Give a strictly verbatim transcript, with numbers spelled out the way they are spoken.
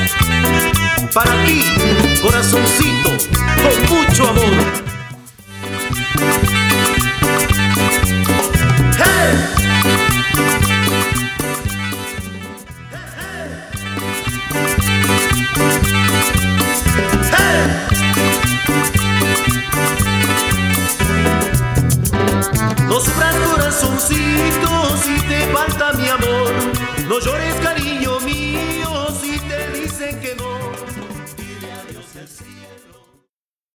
Para ti, corazoncito, con mucho amor. ¡Hey! ¡Hey! No sufras, corazoncito, si te falta mi amor. No llores, cariño,